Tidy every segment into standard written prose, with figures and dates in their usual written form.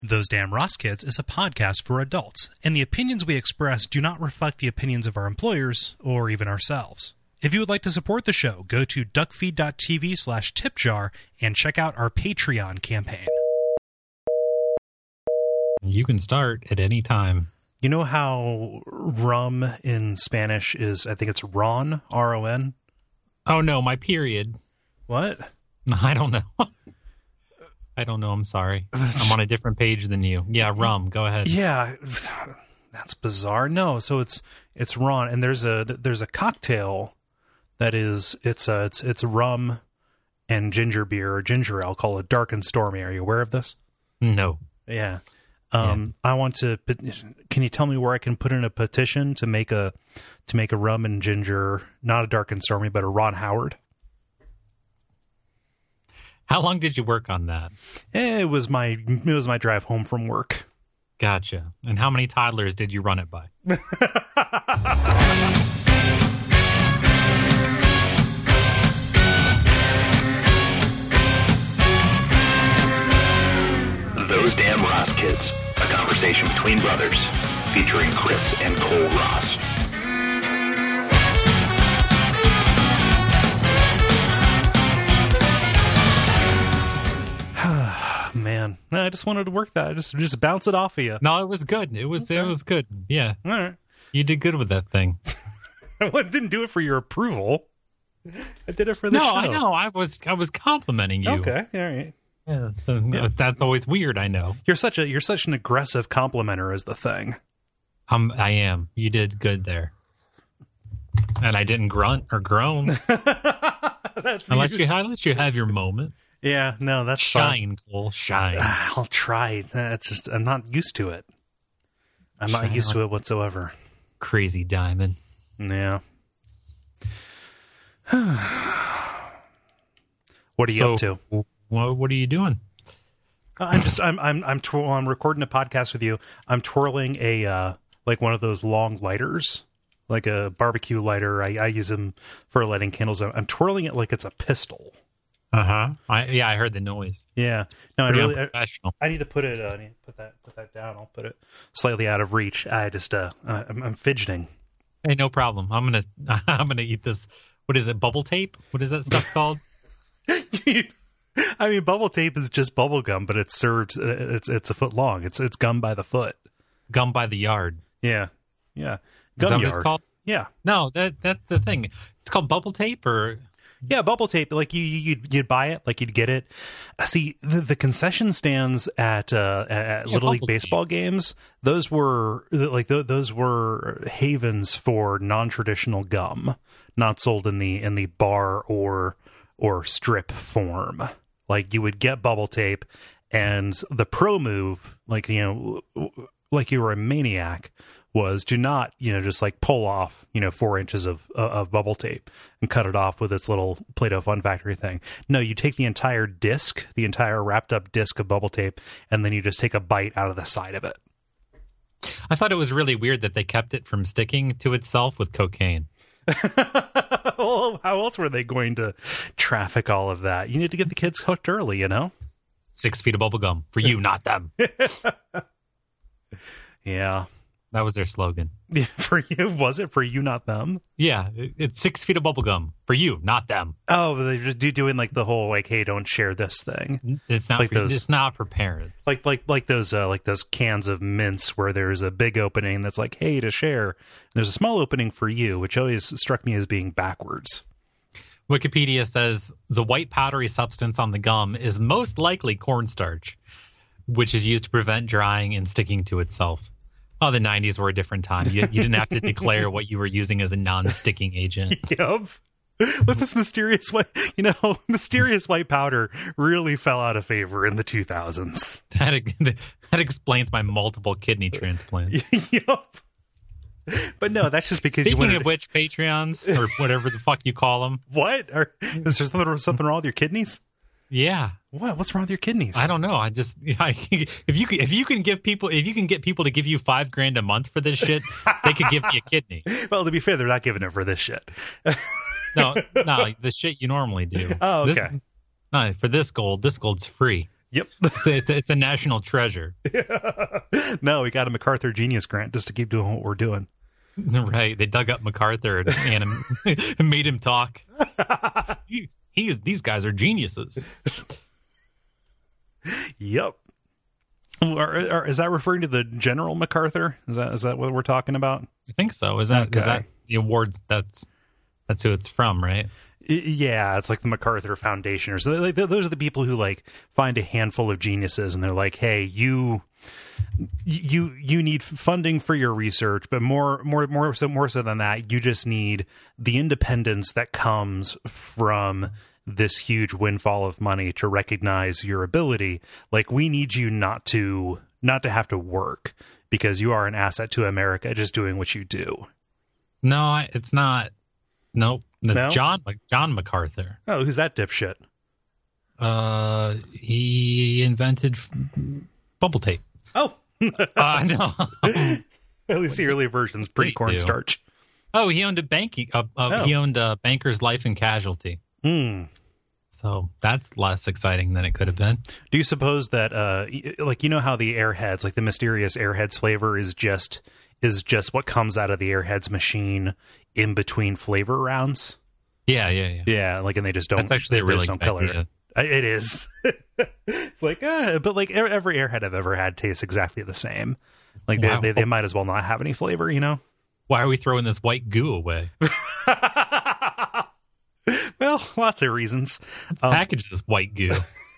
Those Damn Ross Kids is a podcast for adults, and the opinions we express do not reflect the opinions of our employers or even ourselves. If you would like to support the show, go to duckfeed.tv/tipjar and check out our Patreon campaign. You can start at any time. You know how rum in Spanish is, I think it's ron, R-O-N? Oh, no, my period. What? I don't know. I don't know. I'm sorry. I'm on a different page than you. Yeah, rum. Go ahead. Yeah, that's bizarre. No, so it's ron, and there's a cocktail that is it's rum and ginger beer or ginger ale called a Dark and Stormy. Are you aware of this? No. Yeah. I want to. Can you tell me where I can put in a petition to make a rum and ginger, not a Dark and Stormy, but a Ron Howard? How long did you work on that? It was my drive home from work. Gotcha. And how many toddlers did you run it by? Those Damn Ross Kids, a conversation between brothers, featuring Chris and Cole Ross. Man, I just wanted to work that. I just bounce it off of you. No, it was good. It was good. Yeah. All right. You did good with that thing. I didn't do it for your approval. I did it for the show. No, I know. I was complimenting you. Okay. All right. Yeah, that's always weird. I know. You're such an aggressive complimenter is the thing. I am. You did good there, and I didn't grunt or groan. I let you have your moment. Yeah, no, that's shine, Cole. Shine. I'll try. It's just I'm not used to it. I'm not used to it whatsoever. Crazy diamond. Yeah. What are you up to? What are you doing? I'm recording a podcast with you. I'm twirling a like one of those long lighters, like a barbecue lighter. I use them for lighting candles. I'm twirling it like it's a pistol. I heard the noise. Yeah, no, I need to put it. I need to put that down. I'll put it slightly out of reach. I'm fidgeting. Hey, no problem. I'm gonna eat this. What is it? Bubble tape? What is that stuff called? I mean, bubble tape is just bubble gum, but it's served. It's a foot long. It's gum by the foot. Gum by the yard. Yeah. Gum yard. Is that what it's called? Yeah. No, that's the thing. It's called bubble tape, or. Yeah, bubble tape. Like you'd buy it, like you'd get it. See, the concession stands at Little League baseball games. Those were havens for non-traditional gum, not sold in the bar or strip form. Like you would get bubble tape, and the pro move, like you were a maniac, was to not, just like pull off, 4 inches of bubble tape and cut it off with its little Play-Doh Fun Factory thing. No, you take the entire disc, the entire wrapped up disc of bubble tape, and then you just take a bite out of the side of it. I thought it was really weird that they kept it from sticking to itself with cocaine. Well, how else were they going to traffic all of that? You need to get the kids hooked early, 6 feet of bubble gum for you, not them. Yeah. That was their slogan. Yeah, for you? Was it for you, not them? Yeah, it's 6 feet of bubble gum for you, not them. Oh, they're just doing like the whole like, hey, don't share this thing. It's not like it's not for parents. Like those cans of mints where there's a big opening that's like, hey, to share. And there's a small opening for you, which always struck me as being backwards. Wikipedia says the white powdery substance on the gum is most likely cornstarch, which is used to prevent drying and sticking to itself. Oh, the 90s were a different time. You didn't have to declare what you were using as a non-sticking agent. Yep. What's this mysterious white? Mysterious white powder really fell out of favor in the 2000s. That explains my multiple kidney transplants. Yep. But no, that's just because Speaking of which, Patreons, or whatever the fuck you call them. What? Is there something wrong with your kidneys? Yeah. What? What's wrong with your kidneys? I don't know. If you can get people to give you $5,000 a month for this shit, they could give me a kidney. Well, to be fair, they're not giving it for this shit. No, the shit you normally do. Oh, okay. For this gold's free. Yep. It's a national treasure. No, we got a MacArthur Genius Grant just to keep doing what we're doing. Right. They dug up MacArthur and made him talk. These guys are geniuses. Yep. Is that referring to the General MacArthur? Is that what we're talking about? I think so. Is that the awards? That's who it's from, right? Yeah, it's like the MacArthur Foundation, or so. Like, those are the people who like find a handful of geniuses, and they're like, "Hey, you need funding for your research, but more so than that, you just need the independence that comes from this huge windfall of money to recognize your ability. Like, we need you not to have to work because you are an asset to America just doing what you do." No, it's not. Nope. That's No? John MacArthur. Oh, who's that dipshit? He invented bubble tape. Oh, No. at least the early version's pre-cornstarch. Oh, he owned a banking. He owned Bankers Life and Casualty. So that's less exciting than it could have been. Do you suppose that, like, you know how the Airheads, like the mysterious Airheads flavor is just what comes out of the Airheads machine in between flavor rounds? Yeah. Yeah, like, and they just don't. That's actually a really don't good color idea. it is. It's like, but like every Airhead I've ever had tastes exactly the same. Like they might as well not have any flavor, you know? Why are we throwing this white goo away? Well, lots of reasons. Let's package this white goo.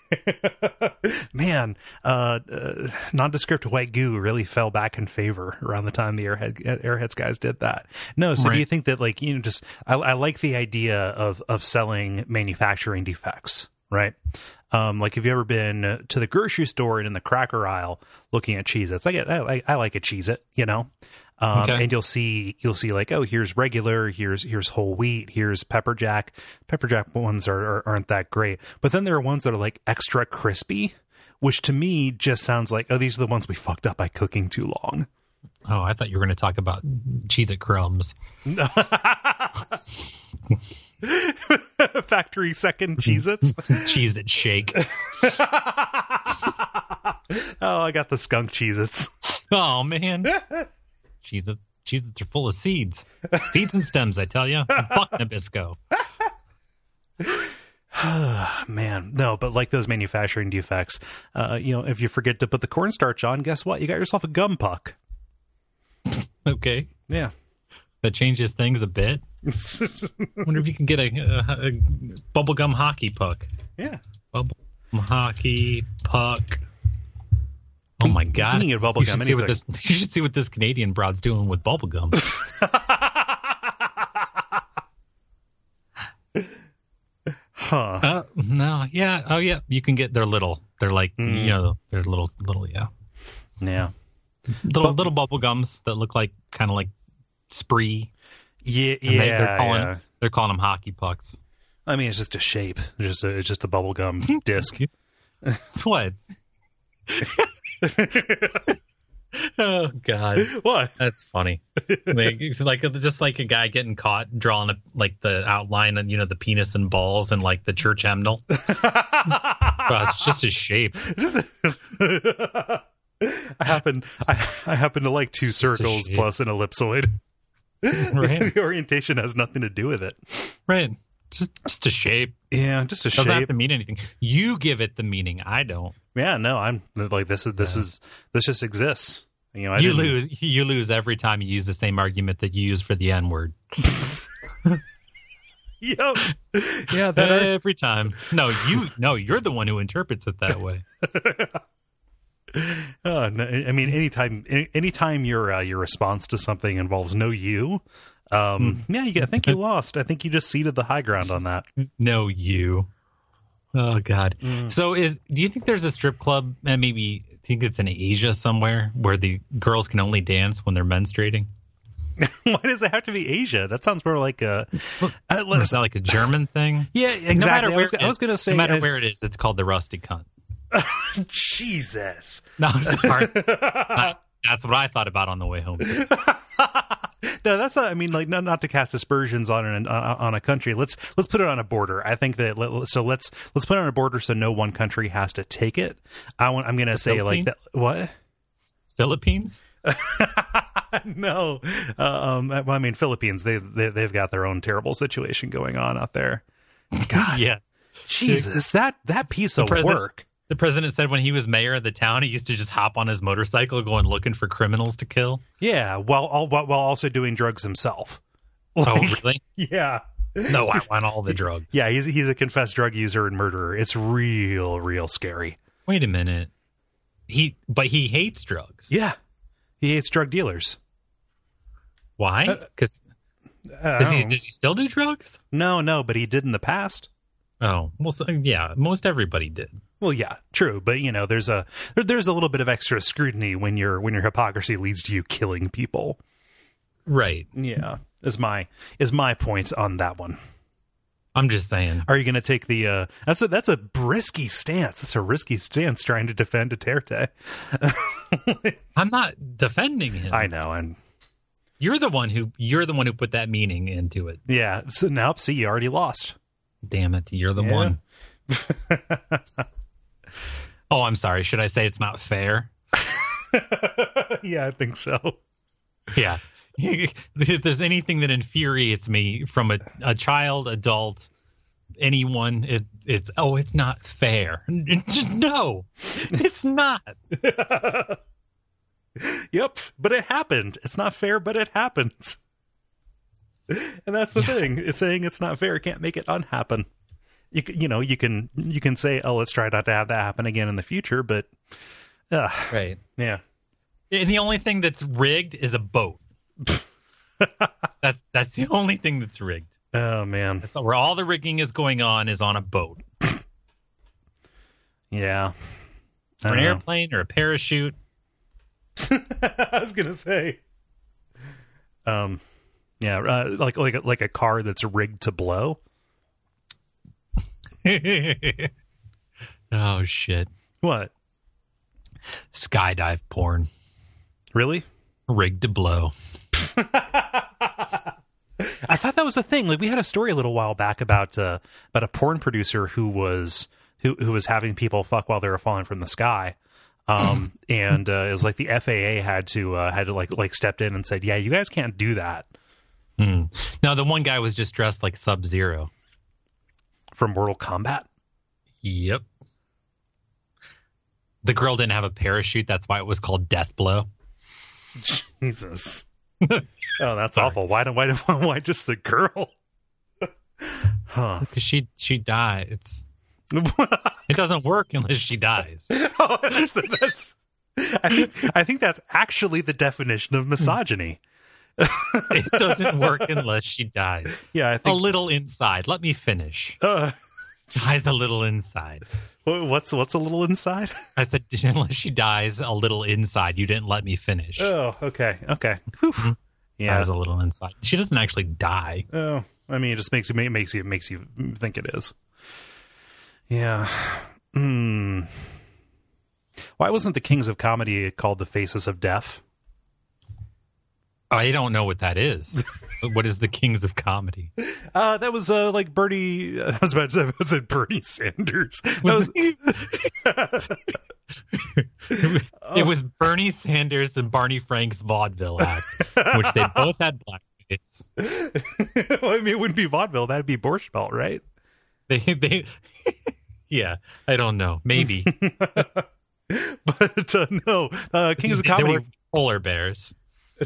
Man, nondescript white goo really fell back in favor around the time the Airheads guys did that. No, so Right. do you think that, like, you know, just I like the idea of selling manufacturing defects, right? Like, have you ever been to the grocery store and in the cracker aisle looking at Cheez-Its? I like a Cheez-It, you know. Okay. And you'll see like, oh, here's regular, here's whole wheat, here's pepper jack. Pepper jack ones aren't that great, but then there are ones that are like extra crispy, which to me just sounds like, oh, these are the ones we fucked up by cooking too long. Oh, I thought you were going to talk about Cheez-It crumbs. Factory second Cheez-Its. Cheez-It shake. Oh, I got the skunk Cheez-Its. Oh, man. Cheez-Its are full of seeds. Seeds and stems, I tell you. Fuck Nabisco. Man, no, but like those manufacturing defects, you know, if you forget to put the cornstarch on, guess what? You got yourself a gum puck. Okay. Yeah. That changes things a bit. Wonder if you can get a bubblegum hockey puck. Yeah. Bubblegum hockey puck. Oh my God! You should see what this. You should see what this Canadian broad's doing with bubblegum. Huh? No, yeah, oh yeah. You can get their little. They're like you know, they're little yeah. Yeah. Little bubble gums that look like kind of like Spree. Yeah, And they're calling them hockey pucks. I mean, it's just a shape. It's just a bubblegum disc. It's what? Oh God! What? That's funny. It's like just like a guy getting caught drawing like the outline and, you know, the penis and balls and like the church hymnal. It's just a shape. I happen to like two circles plus an ellipsoid. Right. The orientation has nothing to do with it. Right. Just a shape. Yeah, just a shape. Doesn't have to mean anything. You give it the meaning. I don't. Yeah, no, I'm like this just exists. You know, you lose every time you use the same argument that you use for the N-word. Yep. Yeah, every time. No, you're the one who interprets it that way. No, I mean, anytime your response to something involves no you, yeah, I think you lost. I think you just ceded the high ground on that. No you. Oh God. So do you think there's a strip club, and maybe think it's in Asia somewhere, where the girls can only dance when they're menstruating? Why does it have to be Asia? That sounds more like a. Is that like a German thing? Yeah, exactly. No matter where I was going to say, no matter where it is, it's called the rusty cunt. Jesus. No, I'm sorry. That's what I thought about on the way home. No, that's not, I mean, like, not to cast aspersions on a country. Let's put it on a border. I think that let's put it on a border so no one country has to take it. I'm going to say like that. What? Philippines? No. Well, I mean, Philippines. They've got their own terrible situation going on out there. God. Yeah. Jesus, that piece of work. The president said when he was mayor of the town, he used to just hop on his motorcycle going looking for criminals to kill. Yeah, while also doing drugs himself. Oh, really? Yeah. No, I want all the drugs. Yeah, he's a confessed drug user and murderer. It's real scary. Wait a minute. But he hates drugs. Yeah, he hates drug dealers. Why? Because does he still do drugs? No, but he did in the past. Oh, well, so, yeah, most everybody did. Well, yeah, true, but there's a little bit of extra scrutiny when your hypocrisy leads to you killing people. Right. Yeah, is my point on that one. I'm just saying. Are you going to take the that's a risky stance. It's a risky stance trying to defend Duterte. I'm not defending him. I know, and you're the one who put that meaning into it. Yeah, so now see, you already lost. Damn it, you're the one. Oh, I'm sorry. Should I say it's not fair? Yeah, I think so. Yeah. If there's anything that infuriates me from a child, adult, anyone, it's not fair. No, it's not. Yep, but it happened. It's not fair, but it happens. And that's the thing. It's saying it's not fair can't make it unhappen. You can say, oh, let's try not to have that happen again in the future, but right. Yeah. And the only thing that's rigged is a boat. That's the only thing that's rigged. Oh man. That's where all the rigging is going on is on a boat. Yeah. Or an airplane or a parachute. I was gonna say. Yeah, like a car that's rigged to blow. Oh shit! What? Skydive porn. Really? Rigged to blow. I thought that was a thing. Like we had a story a little while back about a porn producer who was having people fuck while they were falling from the sky. And it was like the FAA had to like stepped in and said, yeah, you guys can't do that. Now the one guy was just dressed like Sub-Zero from Mortal Kombat. Yep. The girl didn't have a parachute. That's why it was called Death Blow. Jesus. Oh, that's awful. Why just the girl? Huh? Because she died. It doesn't work unless she dies. Oh, I think that's actually the definition of misogyny. It doesn't work unless she dies. Yeah, I think a little inside. Let me finish. Dies a little inside. What's a little inside? I said unless she dies a little inside. You didn't let me finish. Oh, okay. Mm-hmm. Yeah, dies a little inside. She doesn't actually die. Oh, I mean, it just makes you think it is. Yeah. Why wasn't the Kings of Comedy called the Faces of Death? I don't know what that is. What is the Kings of Comedy? That was like Bernie. I was about to say Bernie Sanders. It was Bernie Sanders and Barney Frank's vaudeville act, which they both had blackface. Well, I mean, it wouldn't be vaudeville. That'd be Borscht Belt, right? They yeah, I don't know. Maybe. But no, Kings of Comedy. They were polar bears.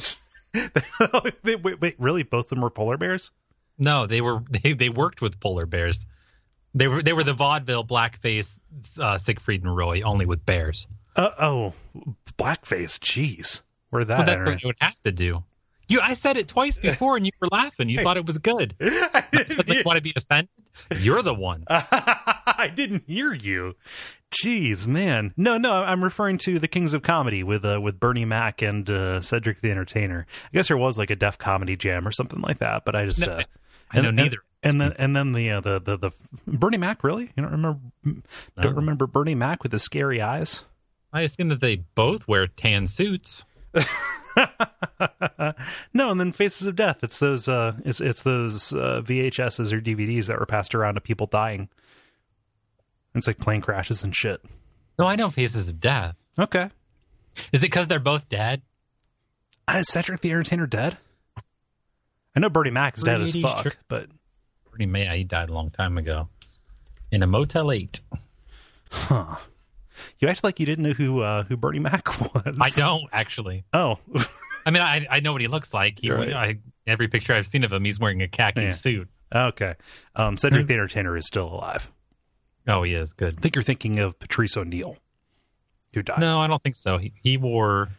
Wait, really? Both of them were polar bears? No, they worked with polar bears. They were the vaudeville blackface Siegfried and Roy, only with bears. Oh, blackface. Jeez, where that? Well, that's what you would have to do. I said it twice before, and you were laughing. You thought it was good. I said, like, want to be offended? You're the one. I didn't hear you. Jeez, man. No, I'm referring to the Kings of Comedy with Bernie Mac and Cedric the Entertainer. I guess there was like a Def Comedy Jam or something like that, but I just I know neither. And then the Bernie Mac, really? You don't remember Bernie Mac with the scary eyes? I assume that they both wear tan suits. No, and then Faces of Death. It's those it's those VHSs or DVDs that were passed around to people dying. It's like plane crashes and shit. No, I know Faces of Death. Okay. Is it because they're both dead? Is Cedric the Entertainer dead? I know Bernie Mac is dead as Pretty fuck, sure. but He died a long time ago in a Motel 8. huh? You act like you didn't know who Bernie Mac was. I don't actually. Oh, I mean, I know what he looks like. Right. Every picture I've seen of him, he's wearing a khaki Yeah. suit. okay. Cedric the Entertainer is still alive. Oh, he is good. I think you're thinking of Patrice O'Neal, who died. No, I don't think so. He wore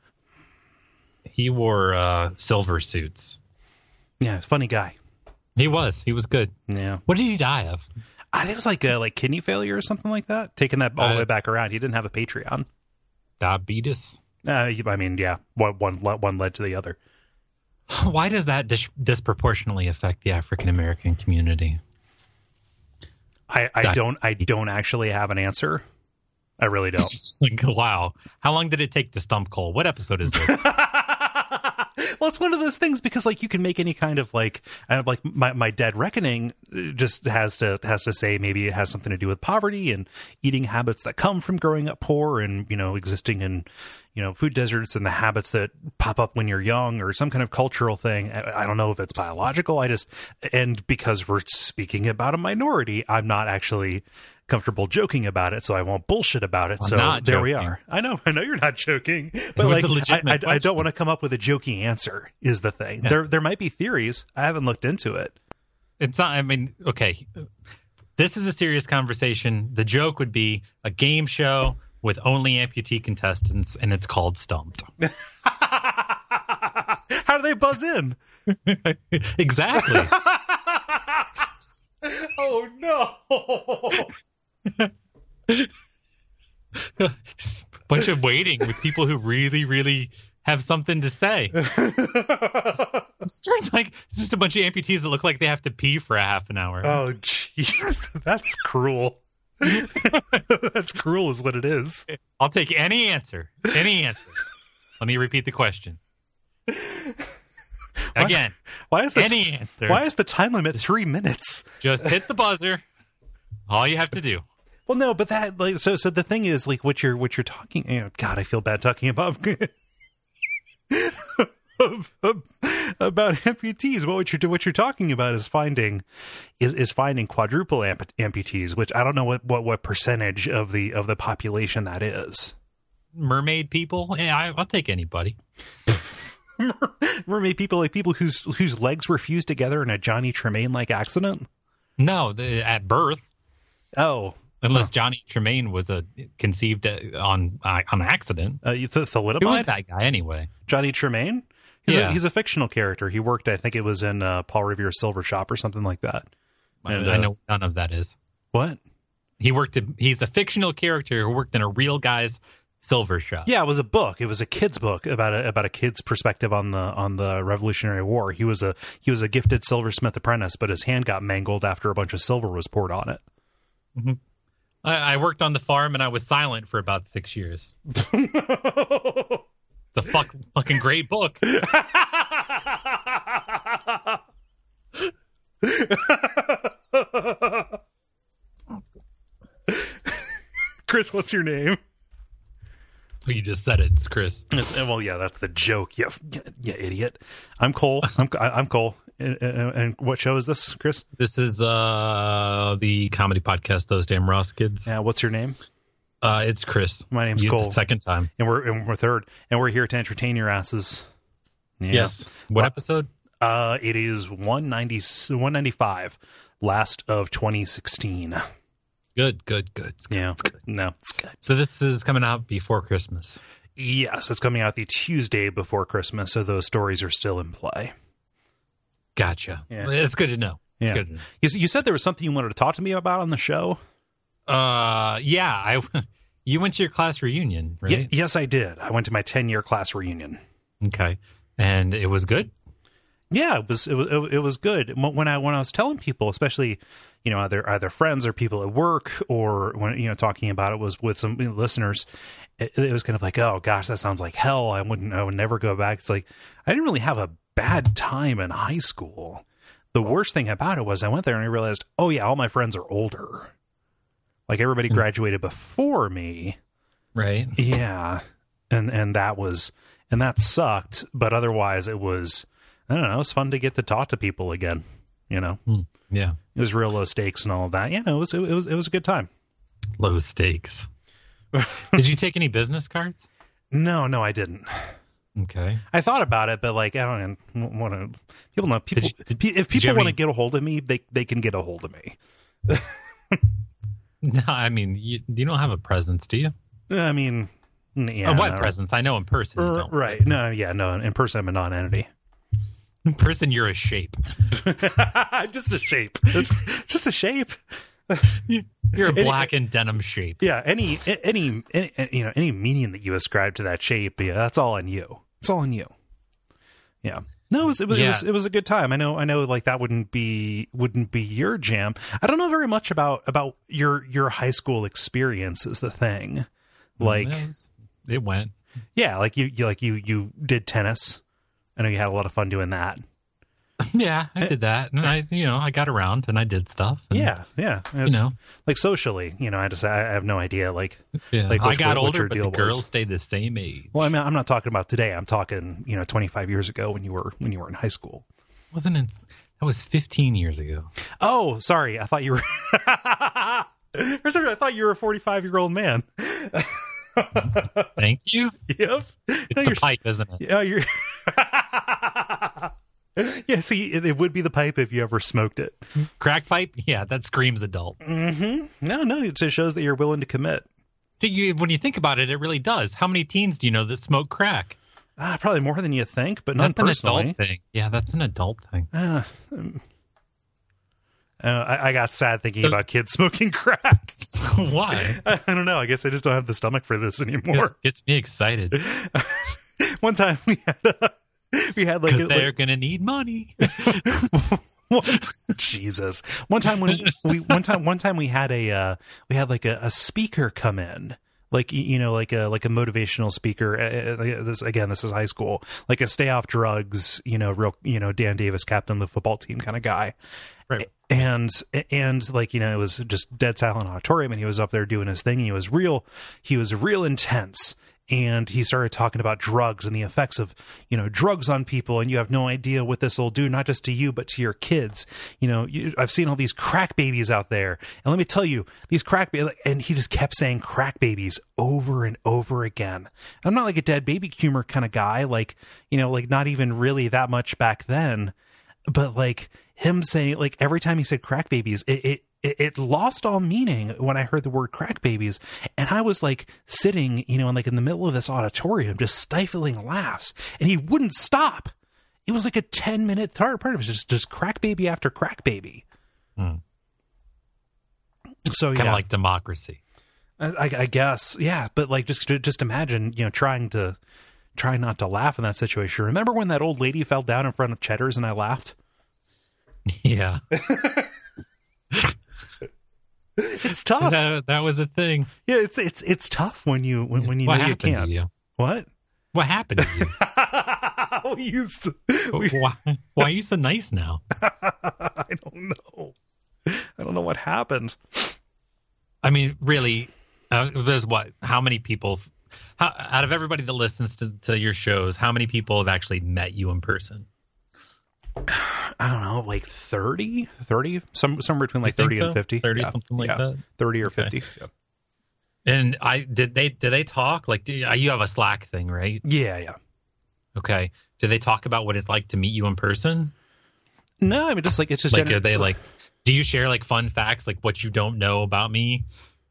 silver suits. Yeah, it's a funny guy. He was good. Yeah, What did he die of? I think it was like kidney failure or something like that. Taking that all the way back around, he didn't have a Patreon. Diabetes. I mean, yeah, one led to the other. Why does that disproportionately affect the African American community? I don't actually have an answer. I really don't. Like, wow. How long did it take to stump Cole? What episode is this? Well, it's one of those things because like you can make any kind of like my Dead Reckoning just has to say maybe it has something to do with poverty and eating habits that come from growing up poor and existing in food deserts and the habits that pop up when you're young or some kind of cultural thing. I don't know if it's biological. And because we're speaking about a minority, I'm not actually comfortable joking about it, so I won't bullshit about it. I'm so not there joking. we are. I know you're not joking, but was like a legitimate I don't question. want to come up with a jokey answer. Is the thing. Yeah. There might be theories. I haven't looked into it. It's not, I mean, okay. This is a serious conversation. The joke would be a game show with only amputee contestants, and it's called Stumped. How do they buzz in? Exactly. Oh no! Just a bunch of waiting with people who really, really have something to say. It's just a bunch of amputees that look like they have to pee for a half an hour. Oh jeez, that's cruel. That's cruel, is what it is. I'll take any answer. Any answer. Let me repeat the question. Again, any answer. Why is the time limit 3 minutes? Just hit the buzzer. All you have to do. Well, no, but that like so the thing is like what you're talking. God, I feel bad talking about about amputees. What you're talking about is finding quadruple amputees, which I don't know what percentage of the population that is. Mermaid people? Yeah, I'll take anybody. Mermaid people, like people whose legs were fused together in a Johnny Tremaine like accident. No, at birth. Oh. Unless Johnny Tremaine was conceived on accident. Thalidomide? Who was that guy anyway? Johnny Tremaine? He's a fictional character. He worked, I think it was in Paul Revere's Silver Shop or something like that. And, I know none of that is. What? He's a fictional character who worked in a real guy's silver shop. Yeah, it was a book. It was a kid's book about a kid's perspective on the Revolutionary War. He was a gifted silversmith apprentice, but his hand got mangled after a bunch of silver was poured on it. Mm-hmm. I worked on the farm and I was silent for about 6 years. It's a fucking great book. Chris, what's your name? You just said it. It's Chris. Well, yeah, that's the joke. Yeah, idiot. I'm Cole. I'm Cole. And what show is this, Chris? This is the comedy podcast, Those Damn Ross Kids. Yeah. What's your name? It's Chris. My name's Cole. The second time, and we're third, and we're here to entertain your asses. Yeah. Yes. What episode? It is 195, last of 2016. Good. It's good. Yeah. It's good. No, it's good. So this is coming out before Christmas. Yes, it's coming out the Tuesday before Christmas, so those stories are still in play. Gotcha. Yeah. It's good to know. It's Yeah. good to know. You said there was something you wanted to talk to me about on the show? Yeah. You went to your class reunion, right? Yes, I did. I went to my 10-year class reunion. Okay. And it was good? Yeah, it was good. When I was telling people, especially, either friends or people at work, or when talking about it was with some listeners, it was kind of like, oh gosh, that sounds like hell. I would never go back. It's like, I didn't really have a bad time in high school. The worst thing about it was I went there and I realized, oh yeah, all my friends are older. Like everybody graduated before me. Right. Yeah. And that sucked. But otherwise it was, I don't know, it was fun to get to talk to people again, you know? Yeah. It was real low stakes and all of that. Yeah, no, it was a good time. Low stakes. Did you take any business cards? No, I didn't. Okay. I thought about it, but like, I don't want to, people know, people, if people want to get a hold of me, they can get a hold of me. No, I mean, you don't have a presence, do you? I mean, yeah. What presence? I know in person you don't. Right. No, in person I'm a non-entity. In person you're a shape. Just a shape. It's just a shape. You're a black and denim shape. Yeah, any meaning that you ascribe to that shape, yeah, that's all on you. It's all on you. Yeah. No, it was a good time. I know like that wouldn't be your jam. I don't know very much about your high school experience is the thing. Like it went. Yeah, like you did tennis. I know you had a lot of fun doing that. Yeah, I did that. And I got around and I did stuff. And, yeah. Like socially, I have no idea. Like, yeah. like I got older, but the girls stayed the same age. Well, I mean, I'm not talking about today. I'm talking, 25 years ago when you were in high school. That was 15 years ago. Oh, sorry. I thought you were, for some reason, I thought you were a 45-year-old man. Thank you. Yep. It's the pipe, isn't it? Yeah, you're. Yeah, see, it would be the pipe if you ever smoked it. Crack pipe? Yeah, that screams adult. Mm-hmm. No, it just shows that you're willing to commit. When you think about it, it really does. How many teens do you know that smoke crack? Probably more than you think, but not personally. That's an adult thing. Yeah, that's an adult thing. I got sad thinking about kids smoking crack. Why? I don't know. I guess I just don't have the stomach for this anymore. It gets me excited. One time we had like they're gonna need money. Jesus. One time we had a speaker come in. Like, like a motivational speaker. This is high school. Like a stay off drugs, real, Dan Davis, captain of the football team kind of guy. Right. And like, it was just dead silent auditorium and he was up there doing his thing. He was real intense. And he started talking about drugs and the effects of, drugs on people. And you have no idea what this will do, not just to you, but to your kids. I've seen all these crack babies out there. And let me tell you, these crack babies, and he just kept saying crack babies over and over again. I'm not like a dead baby humor kind of guy, like, like not even really that much back then. But like him saying, like every time he said crack babies, it lost all meaning when I heard the word crack babies. And I was like sitting, in the middle of this auditorium, just stifling laughs, and he wouldn't stop. It was like a 10-minute part of it, just crack baby after crack baby. So kind of like democracy. I guess. Yeah. But like, just imagine, trying not to laugh in that situation. Remember when that old lady fell down in front of Cheddar's and I laughed? Yeah. It's tough. That was a thing. Yeah, it's tough when you know you can't. To you? What happened to you? Why are you so nice now? I don't know what happened. I mean, really, there's how many people out of everybody that listens to your shows, how many people have actually met you in person? I don't know, like 30, somewhere between like 30 and 50. 30, yeah. Something like that. 30 or okay. 50. Yeah. And did they talk? Like, you have a Slack thing, right? Yeah. Okay. Do they talk about what it's like to meet you in person? No, I mean, just like, it's just like, are they like, do you share like fun facts, like what you don't know about me?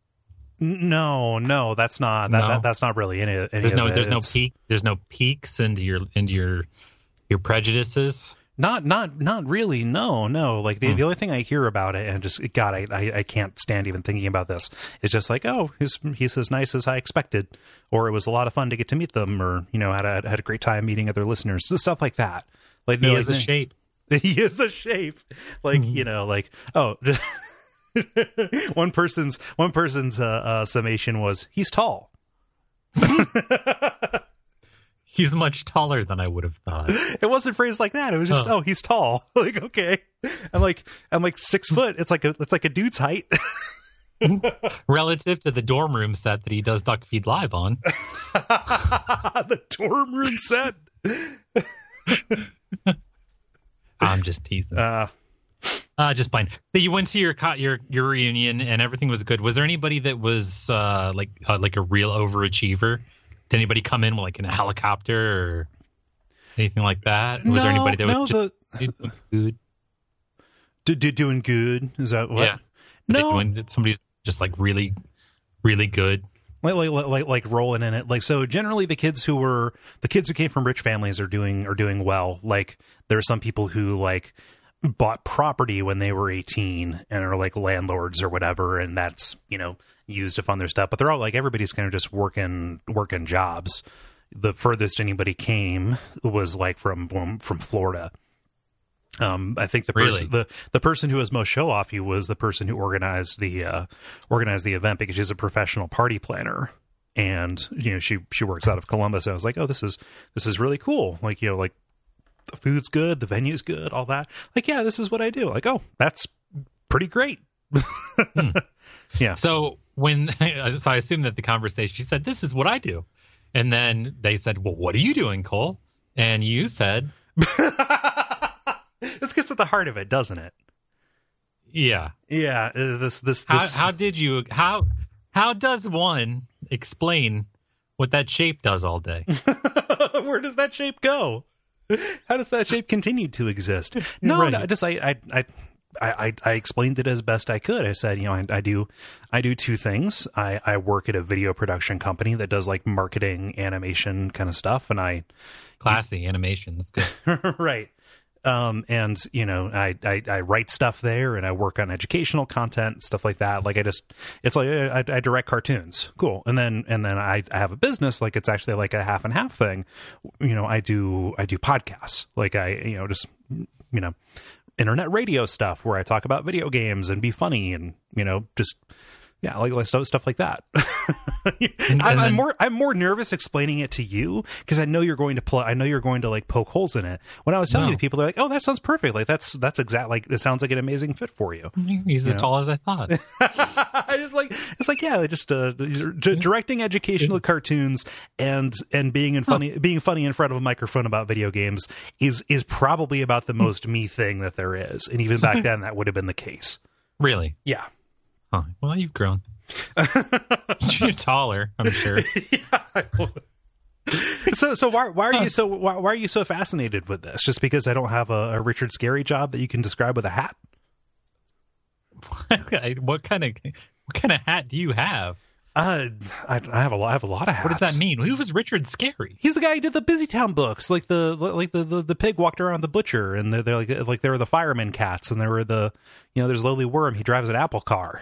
No, that's not, that's not really any there's no peeks into your prejudices. Not really. No. Like the only thing I hear about it, and just God, I can't stand even thinking about this. It's just like, oh, he's as nice as I expected, or it was a lot of fun to get to meet them, or had a great time meeting other listeners, stuff like that. Like he is a shape. He is a shape. Like like one person's summation was he's tall. He's much taller than I would have thought. It wasn't phrased like that. It was just, oh, he's tall. Like, okay. I'm like 6 foot. It's like a dude's height. Relative to the dorm room set that he does Duck Feed Live on. The dorm room set. I'm just teasing. Just fine. So you went to your reunion and everything was good. Was there anybody that was like a real overachiever? Did anybody come in like in a helicopter or anything like that? Or was there anybody that was just good? Doing good? Is that what? Yeah. No. Somebody was just like really, really good. Like rolling in it. Like, so generally the kids who came from rich families are doing well. Like, there are some people who like bought property when they were 18 and are like landlords or whatever, and that's, used to fund their stuff. But they're all like, everybody's kind of just working jobs. The furthest anybody came was like from Florida. I think the person who was most show offy was the person who organized the event, because she's a professional party planner, and she works out of Columbus. And I was like, oh, this is really cool. Like, like the food's good, the venue's good, all that. Like, yeah, this is what I do. Like, oh, that's pretty great. Yeah. So I assume that the conversation, she said, this is what I do. And then they said, well, what are you doing, Cole? And you said, this gets at the heart of it, doesn't it? Yeah. Yeah. This. How does one explain what that shape does all day? Where does that shape go? How does that shape continue to exist? No, right. No, just I explained it as best I could. I said, I do two things. I work at a video production company that does like marketing, animation kind of stuff, and classy animation. That's good. Right. And I write stuff there, and I work on educational content, stuff like that. Like, it's like I direct cartoons. Cool. And then I have a business, like it's actually like a half and half thing. I do podcasts. Like internet radio stuff where I talk about video games and be funny and, like stuff like that. I'm more nervous explaining it to you because I know you're going to like poke holes in it. When I was telling you to people, they're like, "Oh, that sounds perfect. Like that's exact. Like it sounds like an amazing fit for you." He's as tall as I thought. It's like yeah, just directing educational cartoons and being funny in front of a microphone about video games is probably about the most me thing that there is. And even back then, that would have been the case. Really? Yeah. Oh, well, you've grown. You're taller, I'm sure. Yeah. So why are you so fascinated with this? Just because I don't have a Richard Scarry job that you can describe with a hat? What kind of hat do you have? I have a lot of hats. What does that mean? Who was Richard Scarry? He's the guy who did the Busy Town books. Like the pig walked around the butcher, and they're like there were the fireman cats, and there were there's Lowly Worm. He drives an Apple car.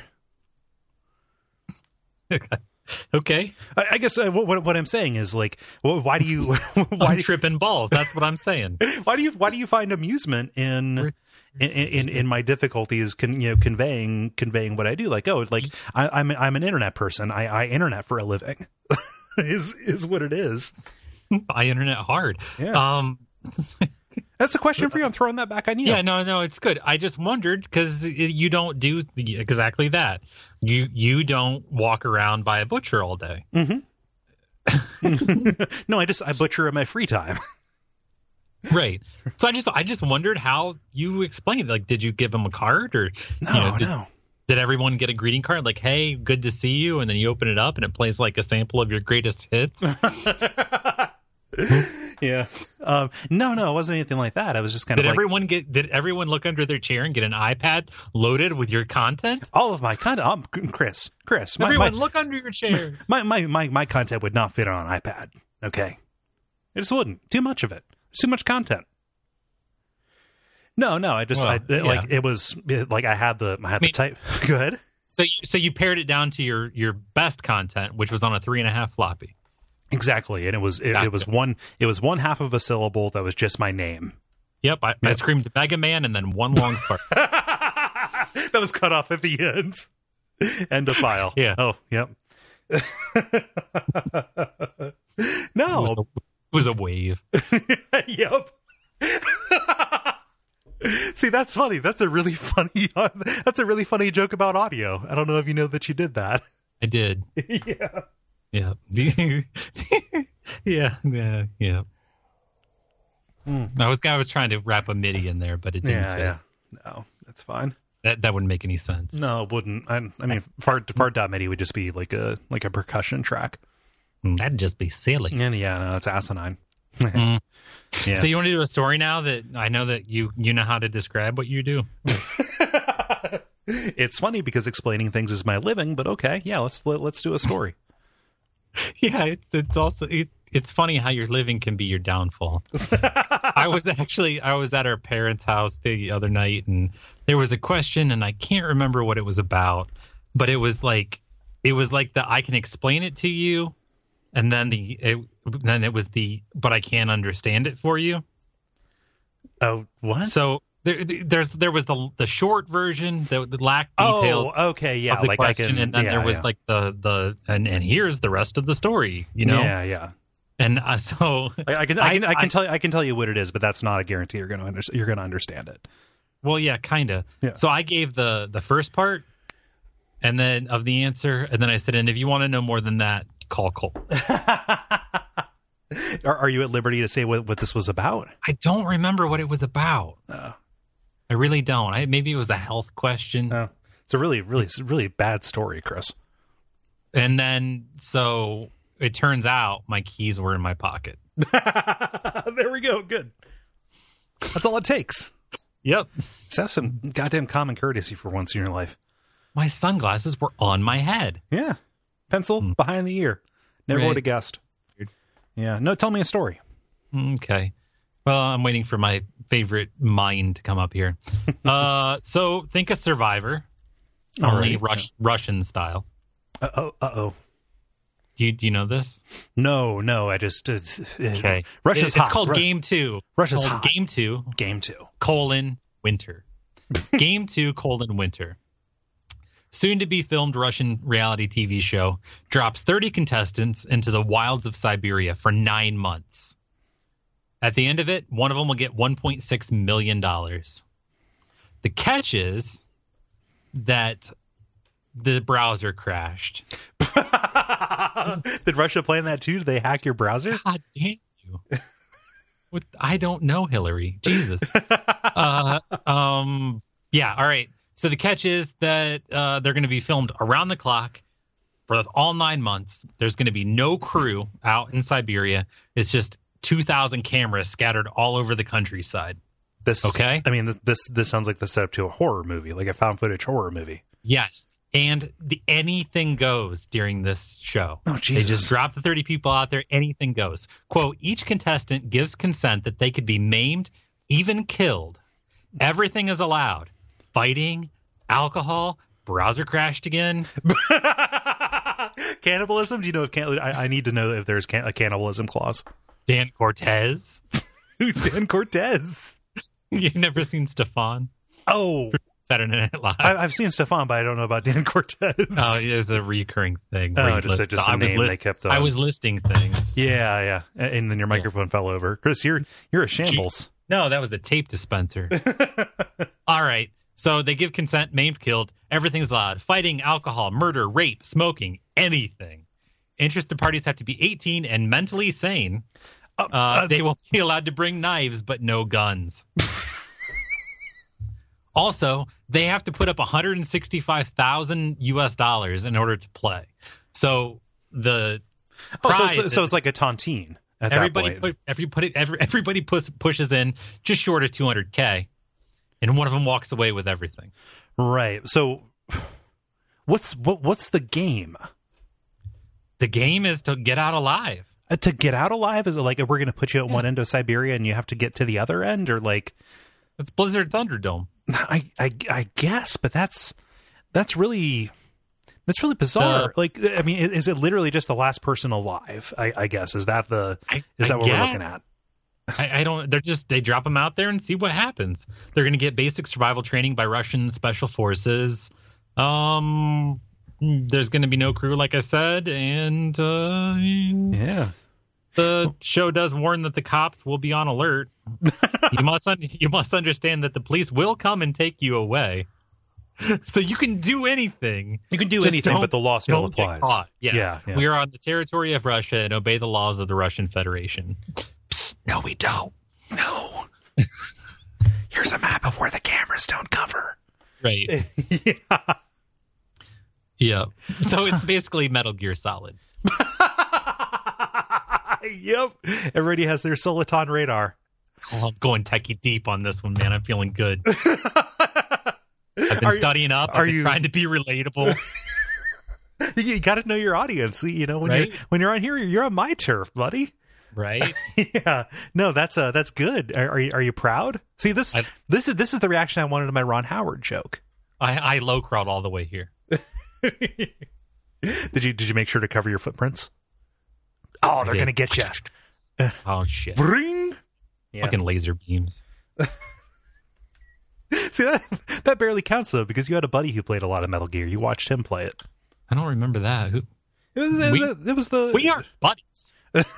Okay. I guess what I'm saying is like, why do you? I'm tripping balls. That's what I'm saying. Why do you find amusement in my difficulties conveying what I do? Like, oh, like I'm an internet person. I internet for a living. is what it is. I internet hard. Yeah. That's a question for you. I'm throwing that back on you. Yeah, no, it's good. I just wondered because you don't do exactly that. You don't walk around by a butcher all day. Mm-hmm. No, I butcher in my free time. Right. So I just wondered how you explained. Like, did you give him a card or no? Did everyone get a greeting card? Like, hey, good to see you, and then you open it up and it plays like a sample of your greatest hits. Yeah. No, it wasn't anything like that. I was just kind of Did everyone look under their chair and get an iPad loaded with your content? All of my content. Chris. Everyone look under your chairs. My content would not fit on an iPad. Okay. It just wouldn't. Too much of it. Too much content. No, like it was like I had the type. Go ahead. So you pared it down to your best content, which was on a 3.5 floppy. Exactly, and it was one half of a syllable that was just my name. Yep, I screamed Mega Man and then one long part. That was cut off at the end. End of file. Yeah. Oh, yep. No. It was a wave. Yep. See, that's funny. That's a really funny joke about audio. I don't know if you know that you did that. I did. Yeah. Yeah. Yeah. I was trying to wrap a MIDI in there, but it didn't fit. Yeah. No, that's fine. That wouldn't make any sense. No, it wouldn't. I mean, fart.midi would just be like a percussion track. That'd just be silly. And yeah, no, it's asinine. Yeah. So you want to do a story now that I know that you know how to describe what you do? It's funny because explaining things is my living, but okay, yeah, let's do a story. Yeah, it's funny how your living can be your downfall. I was at our parents' house the other night, and there was a question, and I can't remember what it was about, but it was like the I can explain it to you, and then it was the but I can't understand it for you. Oh, what? So there was the short version that lacked details. Oh, okay, yeah, of the like question, and then there was like the and here's the rest of the story. You know? Yeah. And so I can tell you what it is, but that's not a guarantee you're going to understand it. Well, yeah, kind of. Yeah. So I gave the first part, and then of the answer, and then I said, and if you want to know more than that, call Cole. Are you at liberty to say what this was about? I don't remember what it was about. I really don't. Maybe it was a health question. It's a really bad story, Chris. And then so it turns out my keys were in my pocket. There we go. Good. That's all it takes. Yep. Just have some goddamn common courtesy for once in your life. My sunglasses were on my head. Yeah. Pencil behind the ear. Never would have guessed. Yeah. No, tell me a story. Okay. Well, I'm waiting for my favorite mine to come up here. So think a Survivor, only Russian style. Uh-oh. Do you know this? No. I just... okay. Russia's hot. It's called Game 2. Russia's hot. Game 2. Game 2. Winter. Game 2, winter. Soon to be filmed Russian reality TV show drops 30 contestants into the wilds of Siberia for 9 months. At the end of it, one of them will get $1.6 million. The catch is that the browser crashed. Did Russia plan that too? Did they hack your browser? God damn you. I don't know, Hillary. Jesus. Yeah, all right. So the catch is that they're going to be filmed around the clock for all 9 months. There's going to be no crew out in Siberia. It's just 2,000 cameras scattered all over the countryside. Okay? I mean, this sounds like the setup to a horror movie, like a found footage horror movie. Yes. And anything goes during this show. Oh, Jesus. They just drop the 30 people out there. Anything goes. Quote, each contestant gives consent that they could be maimed, even killed. Everything is allowed. Fighting, alcohol, browser crashed again. Cannibalism? Do you know if I need to know if there's a cannibalism clause. Dan Cortez. Who's Dan Cortez? You've never seen Stefan? Oh. Saturday Night Live. I've seen Stefan, but I don't know about Dan Cortez. Oh, there's a recurring thing. Oh, just a name they kept on. I was listing things. Yeah. And then your microphone fell over. Chris, you're a shambles. No, that was a tape dispenser. All right. So they give consent, maimed, killed. Everything's allowed. Fighting, alcohol, murder, rape, smoking, anything. Interested parties have to be 18 and mentally sane. They will be allowed to bring knives, but no guns. Also, they have to put up $165,000 US in order to play. So the so it's like a tontine. At everybody that point. everybody pushes in just short of $200K, and one of them walks away with everything. Right. So what's the game? The game is to get out alive. To get out alive? Is it like we're going to put you at one end of Siberia and you have to get to the other end, or like? It's Blizzard Thunderdome. I guess, but that's really bizarre. I mean, is it literally just the last person alive? I guess is that what we're looking at? I don't. They drop them out there and see what happens. They're going to get basic survival training by Russian special forces. there's going to be no crew, like I said, and Yeah. the show does warn that the cops will be on alert. You must understand that the police will come and take you away. So you can do anything. You can do Just anything, but the law still don't get applies. caught. Yeah. We are on the territory of Russia and obey the laws of the Russian Federation. Psst, no, we don't. No. Here's a map of where the cameras don't cover. Right. Yeah. Yeah. So it's basically Metal Gear Solid. Yep. Everybody has their Soliton radar. Oh, I'm going techie deep on this one, man. I'm feeling good. I've been studying up. I've been trying to be relatable. You got to know your audience. You know, Right? when you're on here, you're on my turf, buddy. Right? Yeah. No, that's good. Are you proud? See, this is the reaction I wanted to my Ron Howard joke. I low crawled all the way here. Did you make sure to cover your footprints? Oh, they're gonna get you. Oh shit! Bring. Yeah. Fucking laser beams. See, that barely counts though, because you had a buddy who played a lot of Metal Gear. You watched him play it. I don't remember that. It was the We are buddies.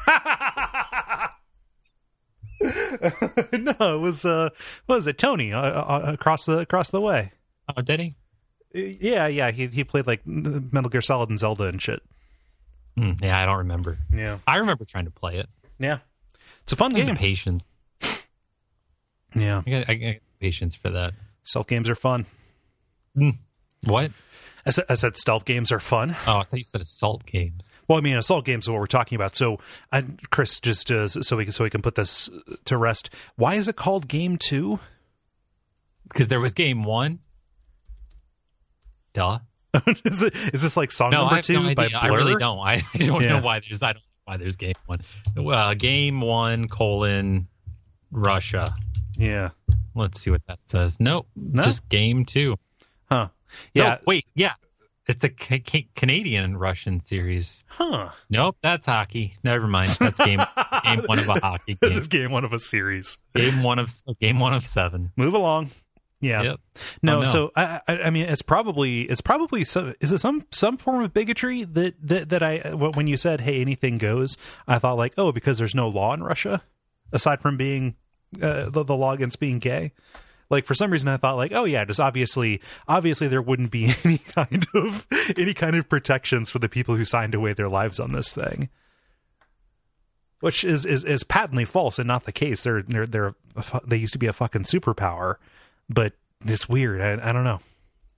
No, it was what was it, Tony across the way. Oh, did he? Yeah. He played like Metal Gear Solid and Zelda and shit. Yeah, I don't remember. Yeah, I remember trying to play it. yeah, it's a fun I game. got patience. Yeah, I got patience for that. stealth games are fun. What? I said stealth games are fun. Oh, I thought you said assault games. Well, I mean, assault games is what we're talking about. So, Chris, just so we can put this to rest. Why is it called Game 2? Because there was game 1. Duh. Is this like song No, number I have 2 no by idea. Blur? I really don't. I don't Yeah. know why there's. I don't know why there's game 1. Game 1 : Russia. Yeah. Let's see what that says. Nope. No? Just game 2. Huh. Yeah. No, wait. Yeah. It's a Canadian Russian series. Huh. Nope. That's hockey. Never mind. That's game 1 of a hockey That game. is game 1 of a series. Game one of 7. Move along. Yeah. Yep. No, Oh, no. so I mean, it's probably some, is it some form of bigotry that I, when you said, hey, anything goes, I thought like, oh, because there's no law in Russia aside from being the law against being gay. Like, for some reason I thought like, oh yeah, just obviously there wouldn't be any kind of protections for the people who signed away their lives on this thing, which is patently false and not the case. They used to be a fucking superpower. But it's weird. I don't know.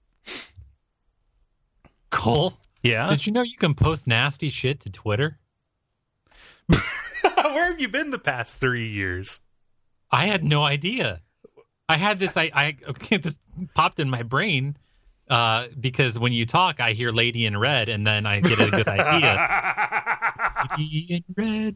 Cole? Yeah? Did you know you can post nasty shit to Twitter? Where have you been the past 3 years? I had no idea. I had this. This popped in my brain because when you talk, I hear "Lady in Red," and then I get a good idea. Lady in Red.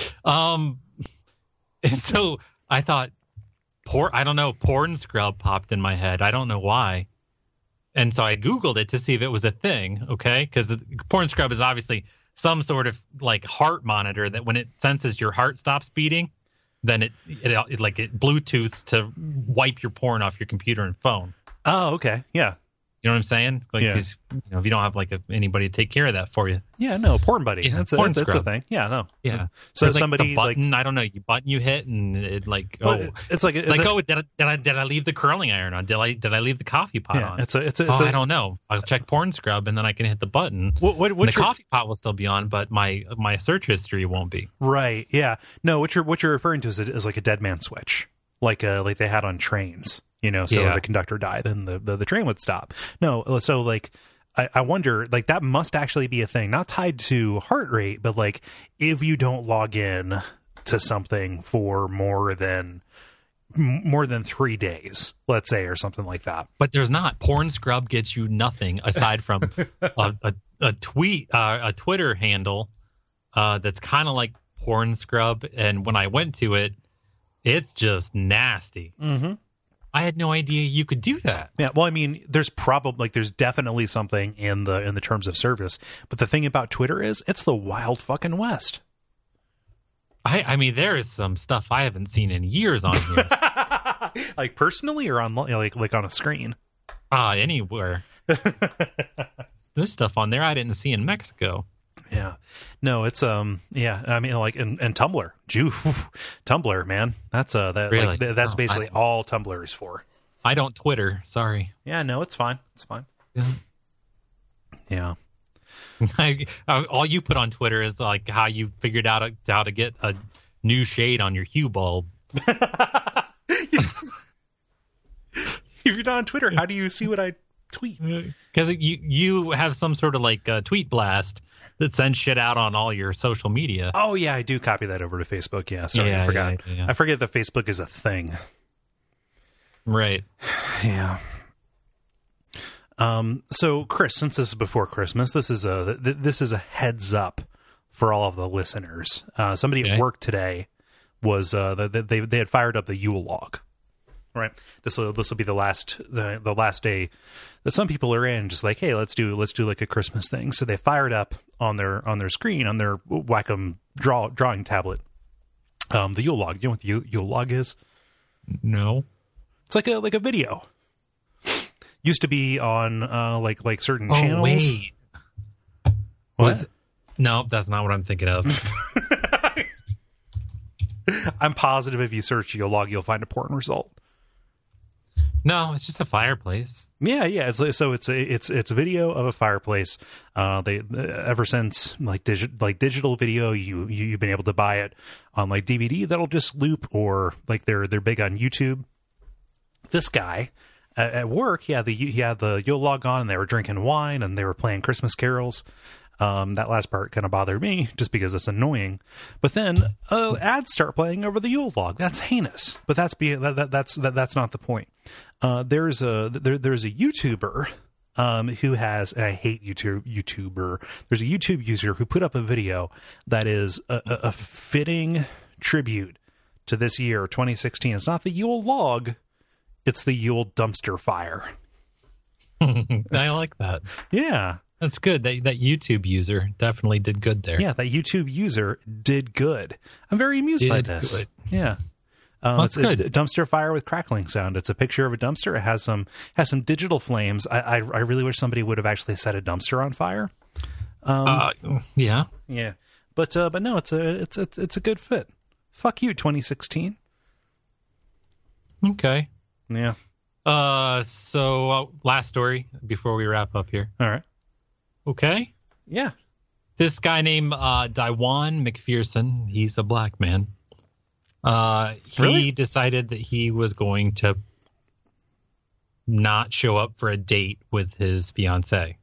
And so I thought, porn scrub popped in my head. I don't know why. And so I Googled it to see if it was a thing. Okay, because porn scrub is obviously some sort of like heart monitor that when it senses your heart stops beating, then it Bluetooths to wipe your porn off your computer and phone. Oh, okay. Yeah. You know what I'm saying? Like, Yeah. 'cause, if you don't have anybody to take care of that for you. Yeah, no, porn buddy. Yeah, that's porn a scrub. thing. Yeah, no. Yeah. So Or it's somebody the button, I don't know, button you hit and it it's like did I leave the curling iron on? Did I leave the coffee pot yeah, on? it's I don't know. I'll check porn scrub and then I can hit the button. what And the coffee pot will still be on, but my search history won't be. right. Yeah. No, what you're referring to is like a dead man switch, like they had on trains. So Yeah. the conductor died, then the train would stop. No, so like I wonder, like that must actually be a thing, not tied to heart rate, but like if you don't log in to something for more than 3 days, let's say, or something like that. But there's not. Porn scrub gets you nothing aside from a Twitter handle that's kind of like porn scrub. And when I went to it, it's just nasty. Mm-hmm. I had no idea you could do that. Yeah, well, I mean, there's definitely something in the terms of service, but the thing about Twitter is it's the wild fucking west. I mean, there is some stuff I haven't seen in years on here. Like personally, or on like on a screen. Anywhere. There's stuff on there I didn't see in Mexico. Yeah. No, it's yeah, I mean, like, and Tumblr. Tumblr, man. That's Really? like, that's basically all Tumblr is for. I don't Twitter. Sorry. Yeah, no, it's fine. It's fine. Yeah. All you put on Twitter is like how you figured out how to get a new shade on your Hue bulb. If you're not on Twitter, how do you see what I tweet? Because you have some sort of like tweet blast that sends shit out on all your social media. Oh yeah, I do copy that over to Facebook. Yeah, sorry, Yeah, I forgot. yeah. I forget that Facebook is a thing. Right. Yeah. So Chris, since this is before Christmas, this is a heads up for all of the listeners. Somebody at work today was they had fired up the Yule log. Right. This will be the last day that some people are in, just like, hey, let's do like a Christmas thing. So they fired up on their screen on their Wacom drawing tablet the Yule log. You know what the Yule log is? No. It's like a video. Used to be on like certain channels. Wait. What? No, that's not what I'm thinking of. I'm positive if you search Yule log, you'll find a porn result. No, it's just a fireplace. Yeah. It's a video of a fireplace. They ever since like digital video, you've been able to buy it on like DVD that'll just loop, or like they're big on YouTube. This guy at work, he had the Yule log on, and they were drinking wine and they were playing Christmas carols. That last part kind of bothered me just because it's annoying. But then ads start playing over the Yule log. That's heinous. But that's not the point. There's a YouTuber who has, and I hate YouTuber. There's a YouTube user who put up a video that is a fitting tribute to this year, 2016. It's not the Yule log. It's the Yule dumpster fire. I like that. Yeah. That's good. That YouTube user definitely did good there. Yeah, that YouTube user did good. I'm very amused by this. Good. Yeah. That's good. A dumpster fire with crackling sound. It's a picture of a dumpster. It has some digital flames. I really wish somebody would have actually set a dumpster on fire. Yeah. Yeah. But no, it's a good fit. Fuck you, 2016. Okay. Yeah. So last story before we wrap up here. All right. Okay. Yeah. This guy named Daiwan McPherson, he's a black man. He decided that he was going to not show up for a date with his fiance.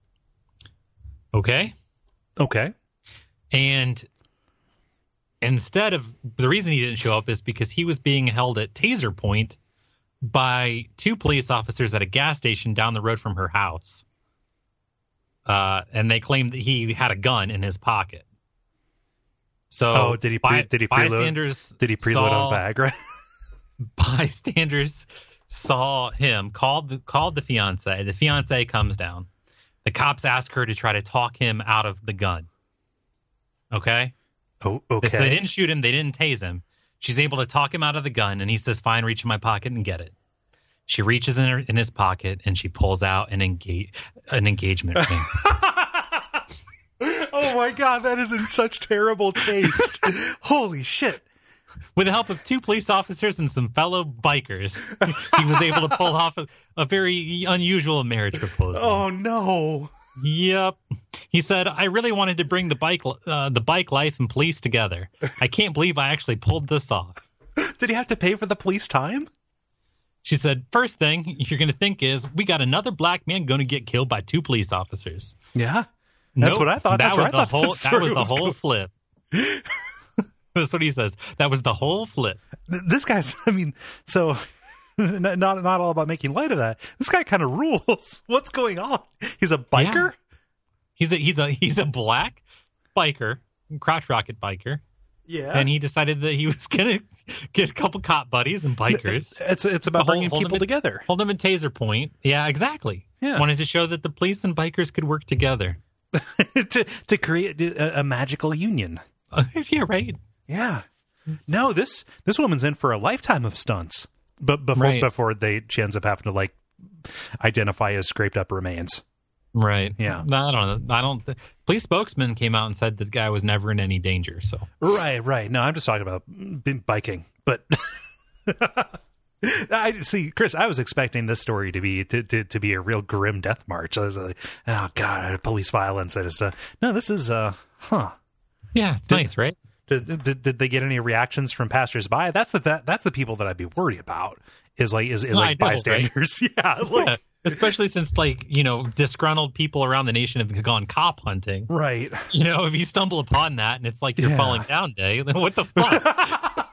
Okay? Okay. And instead of, the reason he didn't show up is because he was being held at taser point by two police officers at a gas station down the road from her house. And they claimed that he had a gun in his pocket. So, did he preload? Did he preload on Viagra? Bystanders saw him, called the fiance. The fiance comes down. The cops ask her to try to talk him out of the gun. Okay. Oh, okay. So they didn't shoot him. They didn't tase him. She's able to talk him out of the gun, and he says, "Fine, reach in my pocket and get it." She reaches in his pocket, and she pulls out an engagement ring. Oh my God, that is in such terrible taste. Holy shit. With the help of two police officers and some fellow bikers, he was able to pull off a very unusual marriage proposal. Oh no. Yep. He said, "I really wanted to bring the bike life and police together. I can't believe I actually pulled this off." Did he have to pay for the police time? She said, "First thing you're going to think is, we got another black man going to get killed by two police officers." Yeah. That's what I thought. That was the whole flip. That's what he says. That was the whole flip. This guy's, I mean, so not all about making light of that. This guy kind of rules. What's going on? He's a biker? Yeah. He's a black biker, crotch rocket biker. Yeah. And he decided that he was going to get a couple cop buddies and bikers. It's about bringing people together. Hold them at taser point. Yeah, exactly. Yeah. Wanted to show that the police and bikers could work together. to create a magical union. Yeah, right. Yeah. No, this woman's in for a lifetime of stunts. But before she ends up having to like identify as scraped up remains. Right. Yeah. No, I don't know. Police spokesman came out and said that the guy was never in any danger. So. Right. No, I'm just talking about biking, but I see, Chris. I was expecting this story to be a real grim death march. I was like, oh god, police violence. I just no. This is Yeah, it's nice, right? Did they get any reactions from passersby? That's the people that I'd be worried about. Is like bystanders. Right? Yeah, like. Yeah. Especially since, like, you know, disgruntled people around the nation have gone cop hunting. Right. You know, if you stumble upon that and it's like your falling down day, then what the fuck?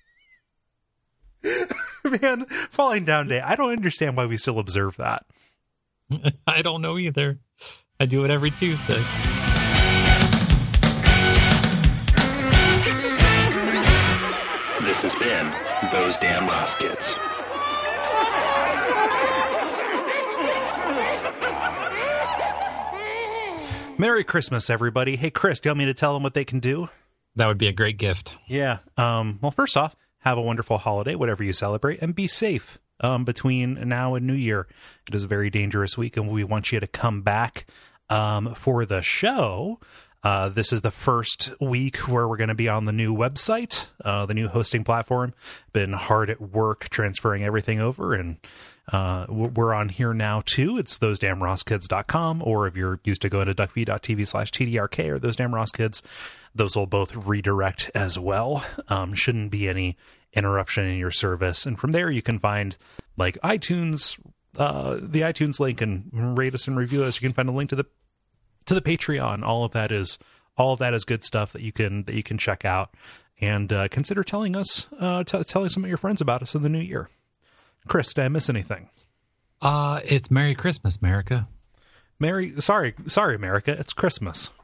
Man, falling down day. I don't understand why we still observe that. I don't know either. I do it every Tuesday. This has been Those Damn Ross Kids. Merry Christmas, everybody. Hey, Chris, do you want me to tell them what they can do? That would be a great gift. Yeah. Well, first off, have a wonderful holiday, whatever you celebrate, and be safe between now and New Year. It is a very dangerous week, and we want you to come back for the show. This is the first week where we're going to be on the new website, the new hosting platform. Been hard at work transferring everything over, and we're on here now too. It's thosedamnrosskids.com, or if you're used to going to duckfeed.tv/TDRK or Those Damn Ross Kids, those will both redirect as well. Shouldn't be any interruption in your service. And from there you can find like iTunes, the iTunes link, and rate us and review us. You can find a link to the Patreon. All of that is good stuff that you can check out, and consider telling us, telling some of your friends about us in the new year. Chris, did I miss anything? It's Merry Christmas, America. Sorry, America. It's Christmas.